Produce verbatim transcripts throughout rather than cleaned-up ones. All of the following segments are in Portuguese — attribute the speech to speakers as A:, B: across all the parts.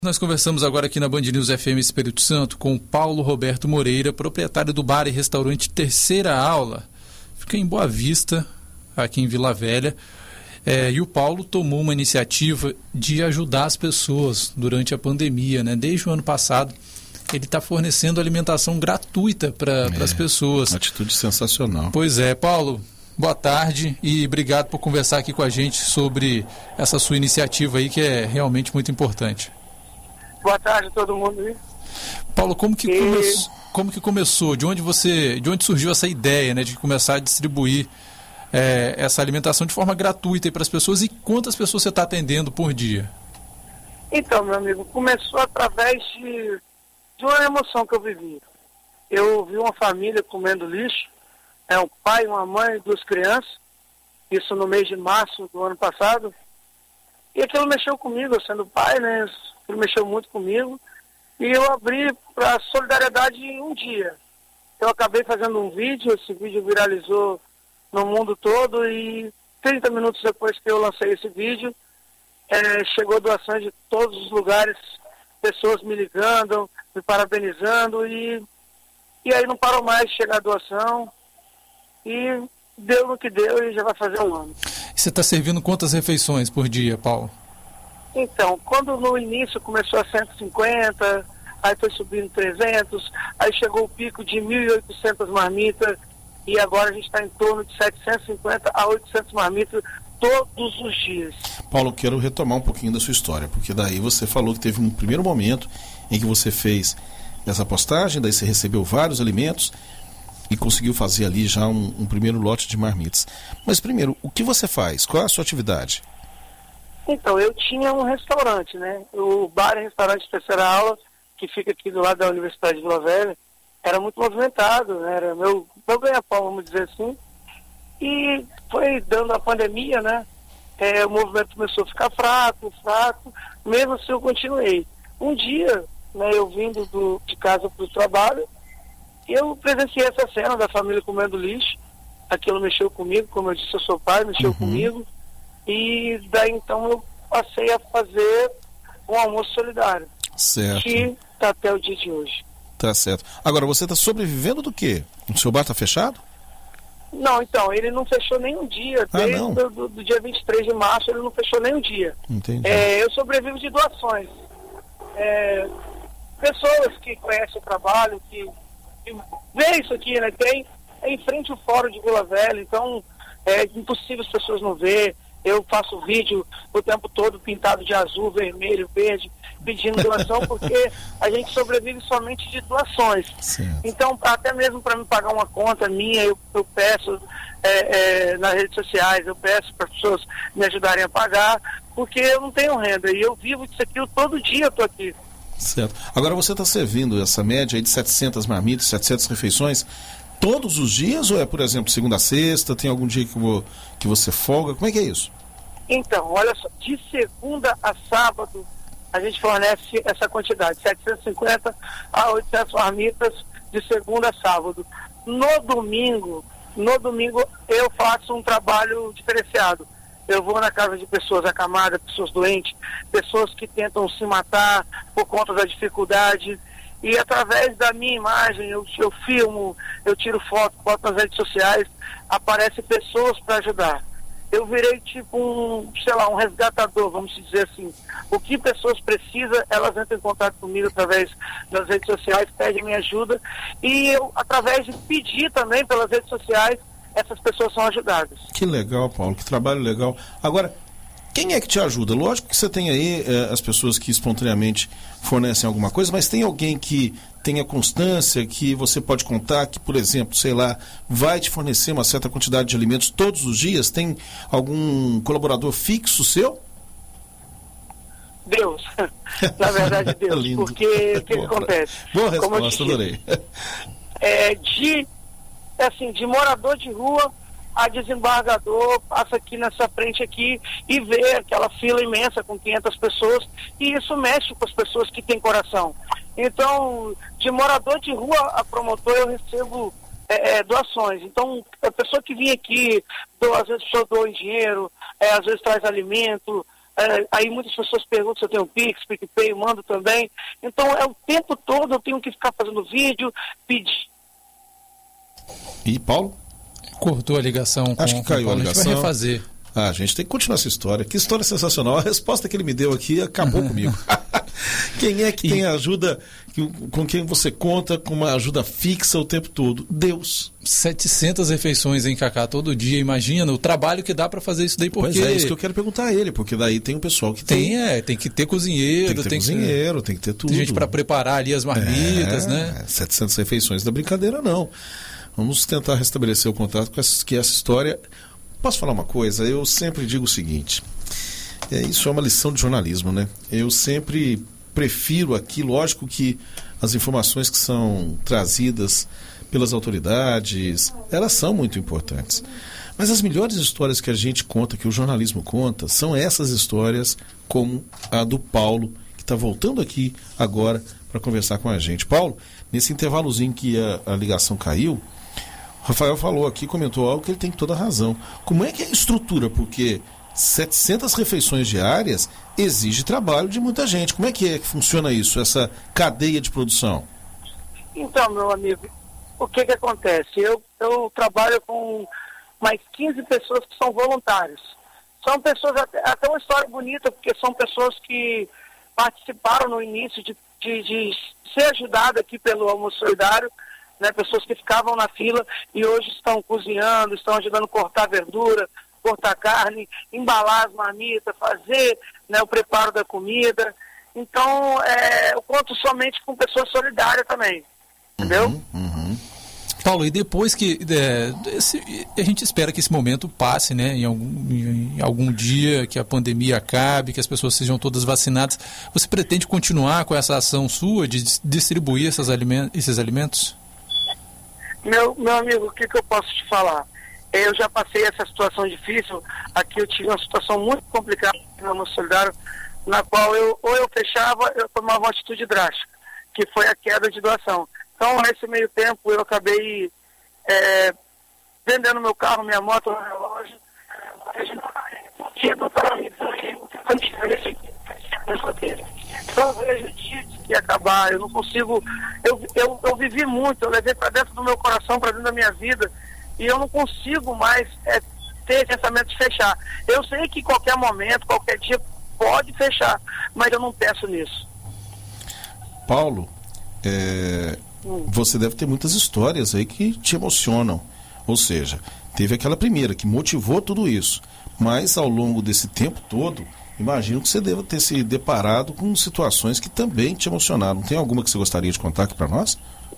A: Nós conversamos agora aqui na Band News F M Espírito Santo com o Paulo Roberto Moreira, proprietário do bar e restaurante Terceira Aula. Fica em Boa Vista, aqui em Vila Velha. É, e o Paulo tomou uma iniciativa de ajudar as pessoas durante a pandemia, né? Desde o ano passado, ele está fornecendo alimentação gratuita para é, as pessoas.
B: Uma atitude sensacional.
A: Pois é, Paulo, boa tarde e obrigado por conversar aqui com a gente sobre essa sua iniciativa aí, que é realmente muito importante.
C: Boa tarde a todo mundo.
A: Paulo, como que,
C: e...
A: come... como que começou? De onde você, de onde surgiu essa ideia, né, de começar a distribuir é, essa alimentação de forma gratuita para as pessoas, e quantas pessoas você está atendendo por dia?
C: Então, meu amigo, começou através de, de uma emoção que eu vivi. Eu vi uma família comendo lixo, é um pai, uma mãe e duas crianças, isso no mês de março do ano passado, e aquilo mexeu comigo, eu sendo pai, né? Ele mexeu muito comigo, e eu abri para solidariedade em um dia. Eu acabei fazendo um vídeo, esse vídeo viralizou no mundo todo, e trinta minutos depois que eu lancei esse vídeo, é, chegou doações de todos os lugares, pessoas me ligando, me parabenizando, e, e aí não parou mais de chegar a doação, e deu no que deu, e já vai fazer um ano.
A: Você está servindo quantas refeições por dia, Paulo?
C: Então, quando no início começou a cento e cinquenta, aí foi subindo trezentos, aí chegou o pico de mil e oitocentas marmitas, e agora a gente está em torno de setecentas e cinquenta a oitocentas marmitas todos os dias.
B: Paulo, quero retomar um pouquinho da sua história, porque daí você falou que teve um primeiro momento em que você fez essa postagem, daí você recebeu vários alimentos e conseguiu fazer ali já um, um primeiro lote de marmitas. Mas primeiro, o que você faz? Qual é a sua atividade?
C: Então, eu tinha um restaurante, né? O bar e restaurante Terceira Aula, que fica aqui do lado da Universidade de Vila Velha, era muito movimentado, né? Era meu, meu ganha-pão, vamos dizer assim. E foi dando a pandemia, né? É, o movimento começou a ficar fraco, fraco, mesmo assim eu continuei. Um dia, né, eu vindo do, de casa para o trabalho, eu presenciei essa cena da família comendo lixo. Aquilo mexeu comigo, como eu disse, eu sou pai, mexeu uhum. comigo. E daí então eu passei a fazer um almoço solidário.
B: Certo.
C: Que está até o dia de hoje.
B: Tá certo. Agora, você está sobrevivendo do quê? O seu bar está fechado?
C: Não, então, ele não fechou nem um dia.
B: Ah,
C: desde
B: não?
C: do, do, do dia vinte e três de março ele não fechou nem um dia.
B: Entendi.
C: É, eu sobrevivo de doações. É, pessoas que conhecem o trabalho, que, que vê isso aqui, né? Tem é em frente ao Fórum de Vila Velha, então é impossível as pessoas não ver. Eu faço vídeo o tempo todo pintado de azul, vermelho, verde, pedindo doação, porque a gente sobrevive somente de doações.
B: Certo.
C: Então, até mesmo para me pagar uma conta minha, eu, eu peço é, é, nas redes sociais, eu peço para as pessoas me ajudarem a pagar, porque eu não tenho renda e eu vivo disso aqui, eu, todo dia eu estou aqui.
B: Certo. Agora você está servindo essa média aí de setecentas marmitas, setecentas refeições, todos os dias, ou é, por exemplo, segunda a sexta, tem algum dia que, vou, que você folga? Como é que é isso?
C: Então, olha só, de segunda a sábado, a gente fornece essa quantidade, setecentas e cinquenta a oitocentas marmitas de segunda a sábado. No domingo, no domingo eu faço um trabalho diferenciado. Eu vou na casa de pessoas acamadas, pessoas doentes, pessoas que tentam se matar por conta da dificuldade. E através da minha imagem, eu, eu filmo, eu tiro foto, boto nas redes sociais, aparecem pessoas para ajudar. Eu virei tipo um, sei lá, um resgatador, vamos dizer assim. O que pessoas precisam, elas entram em contato comigo através das redes sociais, pedem minha ajuda. E eu, através de pedir também pelas redes sociais, essas pessoas são ajudadas.
B: Que legal, Paulo, que trabalho legal. Agora, quem é que te ajuda? Lógico que você tem aí eh, as pessoas que espontaneamente fornecem alguma coisa, mas tem alguém que tenha constância, que você pode contar, que, por exemplo, sei lá, vai te fornecer uma certa quantidade de alimentos todos os dias? Tem algum colaborador fixo seu?
C: Deus. Na verdade, Deus.
B: Lindo.
C: Porque o que, que acontece?
B: Boa
C: Como
B: resposta, adorei.
C: É, de, assim, de morador de rua a desembargador passa aqui nessa frente aqui e vê aquela fila imensa com quinhentas pessoas, e isso mexe com as pessoas que têm coração. Então, de morador de rua a promotor, eu recebo é, é, doações. Então, a pessoa que vinha aqui, do, às vezes a pessoa doa em dinheiro, é, às vezes traz alimento, É, aí muitas pessoas perguntam se eu tenho Pix, PicPay, eu mando também. Então é o tempo todo eu tenho que ficar fazendo vídeo, pedir.
B: E Paulo?
A: Cortou a ligação com,
B: Acho que caiu
A: com o Paulo.
B: a ligação.
A: A gente vai refazer.
B: Ah, a gente tem que continuar essa história. Que história sensacional. A resposta que ele me deu aqui acabou comigo. Quem é que tem ajuda com quem você conta com uma ajuda fixa o tempo todo? Deus.
A: setecentas refeições em Cacá todo dia, imagina o trabalho que dá para fazer isso daí, porque...
B: Pois é, isso que eu quero perguntar a ele, porque daí tem um pessoal que tem...
A: Tem, é, tem que ter cozinheiro,
B: tem que ter
A: tem
B: cozinheiro,
A: que...
B: tem que ter tudo.
A: Tem gente para preparar ali as marmitas,
B: é,
A: né?
B: setecentas refeições, não é brincadeira não. Vamos tentar restabelecer o contato com essa, que essa história... Posso falar uma coisa? Eu sempre digo o seguinte, é, isso é uma lição de jornalismo, né? Eu sempre prefiro aqui, lógico que as informações que são trazidas pelas autoridades, elas são muito importantes. Mas as melhores histórias que a gente conta, que o jornalismo conta, são essas histórias como a do Paulo, que está voltando aqui agora para conversar com a gente. Paulo, nesse intervalozinho que a, a ligação caiu, o Rafael falou aqui, comentou algo que ele tem toda a razão. Como é que é a estrutura? Porque setecentas refeições diárias exige trabalho de muita gente. Como é que é que funciona isso, essa cadeia de produção?
C: Então, meu amigo, o que que acontece? Eu, eu trabalho com mais quinze pessoas que são voluntários. São pessoas, até, até uma história bonita, porque são pessoas que participaram no início de, de, de ser ajudado aqui pelo Almoço Solidário, né, pessoas que ficavam na fila e hoje estão cozinhando, estão ajudando a cortar verdura, cortar carne, embalar as marmitas, fazer, né, o preparo da comida. Então, é, eu conto somente com pessoas solidárias também, entendeu?
B: Uhum, uhum.
A: Paulo, e depois que é, esse, a gente espera que esse momento passe, né, em algum, em algum dia, que a pandemia acabe, que as pessoas sejam todas vacinadas, você pretende continuar com essa ação sua de distribuir essas alimentos, esses alimentos?
C: Meu, meu amigo, o que, que eu posso te falar? Eu já passei essa situação difícil. Aqui eu tive uma situação muito complicada no Almoço Solidário, na qual eu, ou eu fechava, eu tomava uma atitude drástica, que foi a queda de doação. Então, nesse meio tempo, eu acabei é, vendendo meu carro, minha moto, meu relógio. Então, vejo dias que acabar, eu não consigo, eu, eu, eu vivi muito, eu levei para dentro do meu coração, para dentro da minha vida, e eu não consigo mais é, ter pensamento de fechar. Eu sei que qualquer momento, qualquer dia pode fechar, mas eu não penso nisso.
B: Paulo, é, hum. você deve ter muitas histórias aí que te emocionam, ou seja, teve aquela primeira que motivou tudo isso, mas ao longo desse tempo todo, imagino que você deva ter se deparado com situações que também te emocionaram. Tem alguma que você gostaria de contar aqui para nós?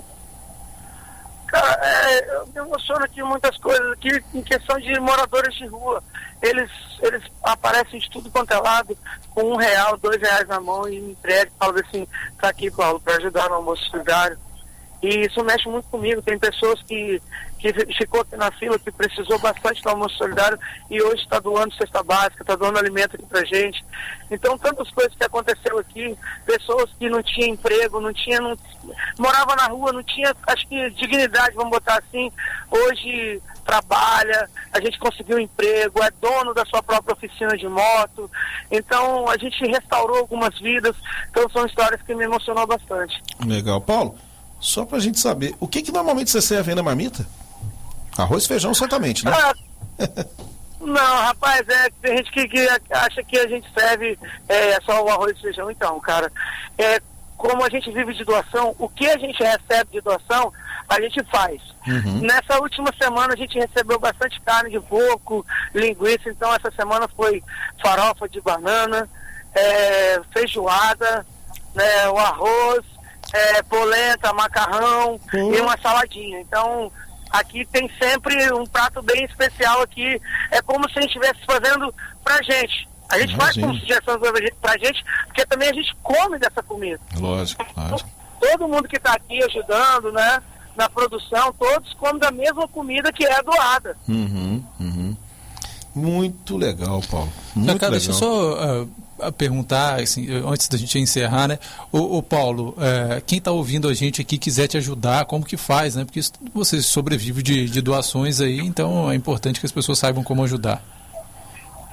C: Cara, é, eu me emociono aqui muitas coisas aqui em questão de moradores de rua. Eles, eles aparecem de tudo quanto é lado, com um real, dois reais na mão e me entregam, falam assim, tá aqui, Paulo, para ajudar no Almoço Solidário. E isso mexe muito comigo. Tem pessoas que, que ficou aqui na fila, que precisou bastante do Almoço Solidário e hoje está doando cesta básica, está doando alimento aqui pra gente. Então, tantas coisas que aconteceu aqui, pessoas que não tinham emprego, não tinha, não, morava na rua, não tinha, acho que dignidade, vamos botar assim, hoje trabalha, a gente conseguiu um emprego, é dono da sua própria oficina de moto. Então, a gente restaurou algumas vidas. Então, são histórias que me emocionou bastante.
B: Legal. Paulo, só pra gente saber, o que que normalmente você serve aí na marmita? Arroz e feijão, certamente, né?
C: Ah, não, rapaz, é, tem gente que, que acha que a gente serve é, só o arroz e feijão. Então, cara, é, como a gente vive de doação, o que a gente recebe de doação, a gente faz. Uhum. Nessa última semana a gente recebeu bastante carne de porco, linguiça, então essa semana foi farofa de banana, é, feijoada, né, o arroz, É, polenta, macarrão uhum. e uma saladinha. Então, aqui tem sempre um prato bem especial aqui. É como se a gente estivesse fazendo pra gente. A gente Imagina. faz como sugestão pra gente, porque também a gente come dessa comida.
B: Lógico, lógico.
C: Todo mundo que está aqui ajudando, né, na produção, todos comem da mesma comida que é doada.
B: Uhum, uhum. Muito legal, Paulo. Muito
A: Cara,
B: legal.
A: deixa eu só... Uh... a perguntar, assim, antes da gente encerrar, né? Ô, ô Paulo, é, quem está ouvindo a gente aqui quiser te ajudar, como que faz, né? Porque isso, você sobrevive de, de doações aí, então é importante que as pessoas saibam como ajudar.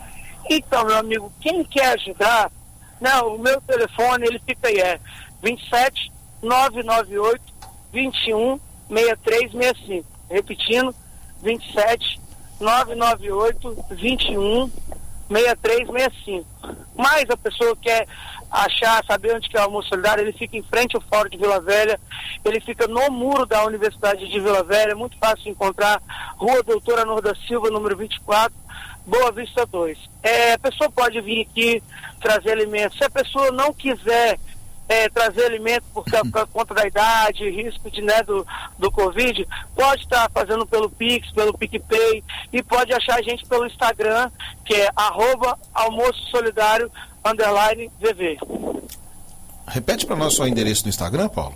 C: Então, meu amigo, quem quer ajudar, não, o meu telefone, ele fica aí, é vinte e sete, nove nove oito, vinte e um, sessenta e três sessenta e cinco. Repetindo, vinte e sete, nove nove oito, vinte e um, sessenta e três sessenta e cinco. Mas a pessoa quer achar, saber onde que é o Almoço Solidário, ele fica em frente ao Fórum de Vila Velha, ele fica no muro da Universidade de Vila Velha, é muito fácil de encontrar, Rua Doutora Anor da Silva, número vinte e quatro, Boa Vista dois. É, a pessoa pode vir aqui trazer alimentos. Se a pessoa não quiser é, trazer alimento por, por conta da idade, risco de, né, do, do Covid, pode estar fazendo pelo Pix, pelo PicPay, e pode achar a gente pelo Instagram, que é arroba almoço solidário underline V V.
B: Repete para nós só o endereço do Instagram, Paulo.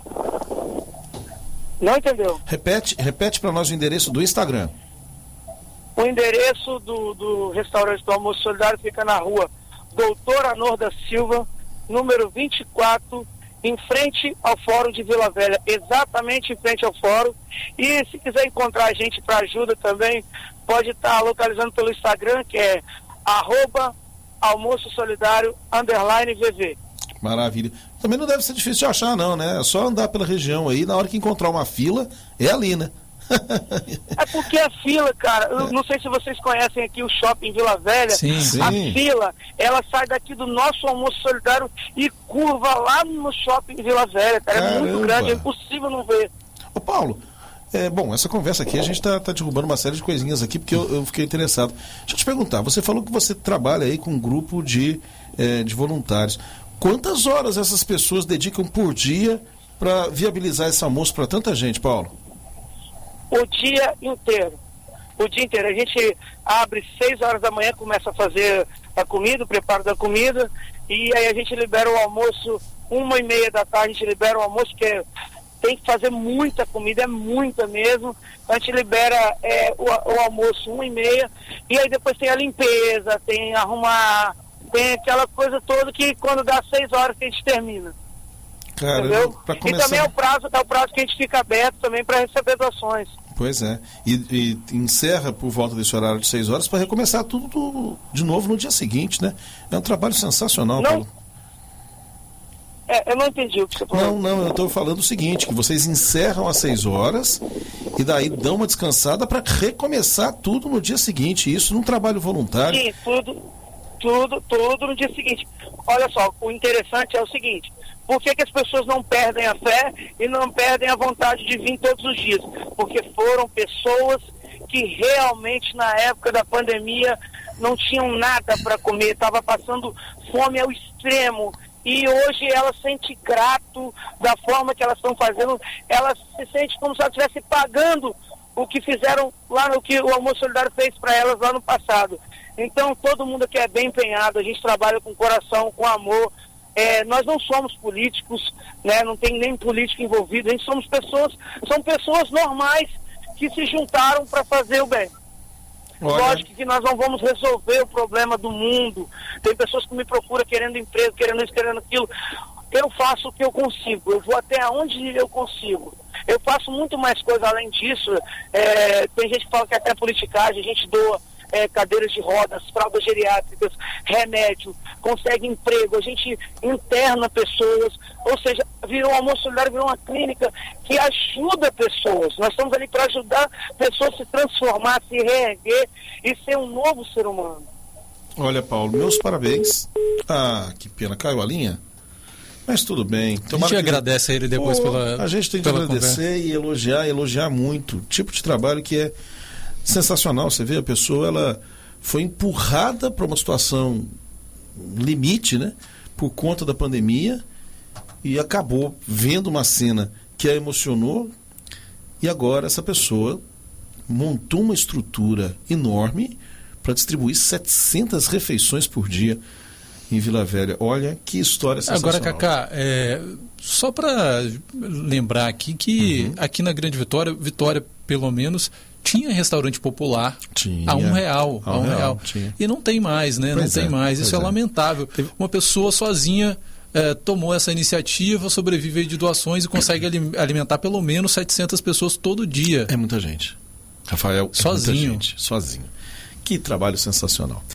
C: Não entendeu?
B: Repete, repete para nós o endereço do Instagram.
C: O endereço do, do restaurante do Almoço Solidário fica na rua Doutor Anor da Silva, número vinte e quatro, em frente ao Fórum de Vila Velha, exatamente em frente ao Fórum. E se quiser encontrar a gente para ajuda também, pode estar localizando pelo Instagram, que é arroba almoço solidário underline V V.
B: Maravilha. Também não deve ser difícil de achar, não, né? É só andar pela região aí, na hora que encontrar uma fila, é ali, né?
C: É porque a fila, cara, eu não sei se vocês conhecem aqui o shopping Vila Velha.
A: Sim, sim.
C: A fila, ela sai daqui do nosso Almoço Solidário e curva lá no shopping Vila Velha, cara. É muito grande, é impossível não ver.
B: Ô Paulo, é, bom, essa conversa aqui, a gente tá, tá derrubando uma série de coisinhas aqui, porque eu, eu fiquei interessado. Deixa eu te perguntar, você falou que você trabalha aí com um grupo de, é, de voluntários. Quantas horas essas pessoas dedicam por dia para viabilizar esse almoço para tanta gente, Paulo?
C: O dia inteiro. O dia inteiro. A gente abre seis horas da manhã, começa a fazer a comida, o preparo da comida, e aí a gente libera o almoço uma e meia da tarde, a gente libera o almoço, porque tem que fazer muita comida, é muita mesmo. A gente libera é, o, o almoço uma e meia, e aí depois tem a limpeza, tem arrumar, tem aquela coisa toda que quando dá seis horas que a gente termina.
B: Cara,
C: entendeu?
B: Pra começar...
C: E também é o prazo, é o prazo que a gente fica aberto também para receber doações.
B: Pois é. E, e encerra por volta desse horário de seis horas para recomeçar tudo do, de novo no dia seguinte, né? É um trabalho sensacional,
C: não,
B: Paulo.
C: É, eu não entendi o que você falou.
B: Não, não, eu estou falando o seguinte, que vocês encerram às seis horas e daí dão uma descansada para recomeçar tudo no dia seguinte. Isso num trabalho voluntário.
C: Sim, tudo, tudo, tudo no dia seguinte. Olha só, o interessante é o seguinte: por que que as pessoas não perdem a fé e não perdem a vontade de vir todos os dias? Porque foram pessoas que realmente na época da pandemia não tinham nada para comer, estava passando fome ao extremo, e hoje elas se sentem grato da forma que elas estão fazendo, elas se sentem como se elas estivessem pagando o que fizeram lá no que o Almoço Solidário fez para elas lá no passado. Então todo mundo aqui é bem empenhado, a gente trabalha com coração, com amor. É, nós não somos políticos, né? Não tem nem político envolvido, a gente somos pessoas, são pessoas normais que se juntaram para fazer o bem. Olha. Lógico que nós não vamos resolver o problema do mundo. Tem pessoas que me procuram querendo emprego, querendo isso, querendo aquilo. Eu faço o que eu consigo, eu vou até onde eu consigo. Eu faço muito mais coisa além disso. É, tem gente que fala que é até politicagem, a gente doa É, cadeiras de rodas, fraldas geriátricas, remédio, consegue emprego, a gente interna pessoas, ou seja, virou um Almoço Solidário, virou uma clínica que ajuda pessoas. Nós estamos ali para ajudar pessoas a se transformar, a se reerguer e ser um novo ser humano.
B: Olha, Paulo, meus parabéns. Ah, que pena, caiu a linha? Mas tudo bem.
A: Tomara a gente que... agradece a ele depois
B: Pô,
A: pela
B: A gente tem que agradecer conversa. E elogiar, elogiar muito. Tipo de trabalho que é sensacional. Você vê, a pessoa ela foi empurrada para uma situação limite, né, por conta da pandemia, e acabou vendo uma cena que a emocionou, e agora essa pessoa montou uma estrutura enorme para distribuir setecentas refeições por dia em Vila Velha. Olha que história sensacional.
A: Agora, Cacá, é, só para lembrar aqui que uhum. aqui na Grande Vitória, Vitória pelo menos tinha restaurante popular
B: tinha.
A: a um real,
B: a
A: um,
B: um
A: real.
B: real.
A: E não tem mais, né?
B: Pois
A: não tem
B: é,
A: mais. Isso é,
B: é
A: lamentável. Uma pessoa sozinha é, tomou essa iniciativa, sobrevive de doações e consegue alimentar pelo menos setecentas pessoas todo dia.
B: É muita gente. Rafael, é
A: sozinho.
B: muita gente, sozinho. Que trabalho sensacional.